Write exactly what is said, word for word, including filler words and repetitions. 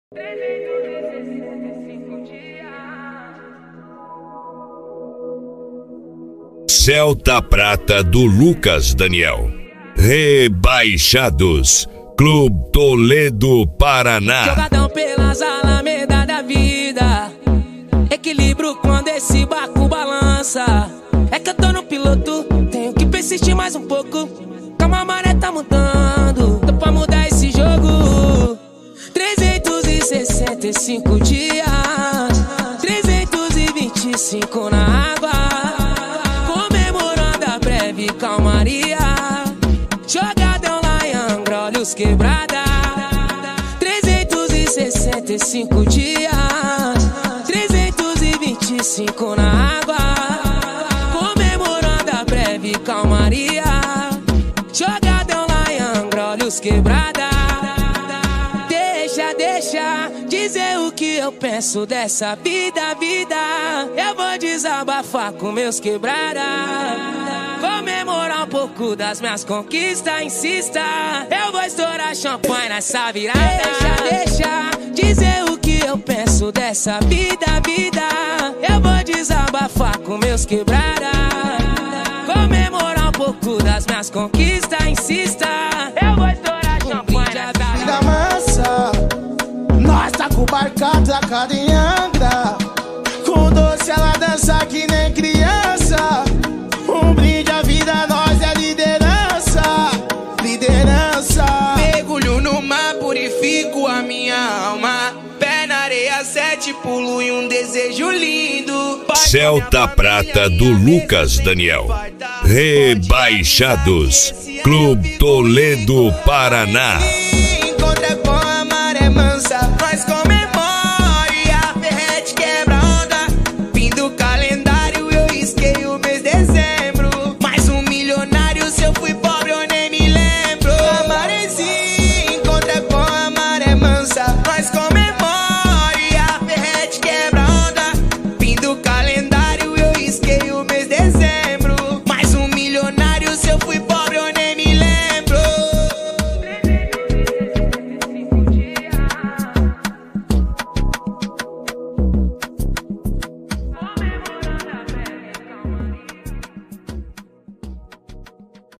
Celta Prata do Lucas Daniel. Rebaixados, Clube Toledo, Paraná. Jogadão pelas alamedas da vida, equilíbrio quando esse barco balança. É que eu tô no piloto, tenho que persistir mais um pouco. Calma, a maré tá mudando, tô pra mudar esse jogo. trezentos e sessenta e cinco dias, trezentos e vinte e cinco na água, comemorando a breve calmaria. Jogadão lá em Angra, olhos quebrada. trezentos e sessenta e cinco dias, trezentos e vinte e cinco na água, comemorando a breve calmaria. Jogadão lá em Angra, olhos quebrada. Deixa, deixa dizer o que eu penso dessa vida, vida. Eu vou desabafar com meus quebrada, comemorar um pouco das minhas conquistas, insista. Eu vou estourar champanhe nessa virada. Deixa, deixa dizer o que eu penso dessa vida, vida. Eu vou desabafar com meus quebrada, comemorar um pouco das minhas conquistas, insista. Eu vou estourar champanhe nessa vida massa. Nós tá com o barco atracado em Angra, com doce ela dança que nem criança. Um brinde à vida, nós é liderança, liderança. Mergulho no mar, purifico a minha alma. Pé na areia, sete pulo e um desejo lindo. Celta Prata do Lucas Daniel. Rebaixados, Clube Toledo, Paraná. Encontra com a maré mansa, nós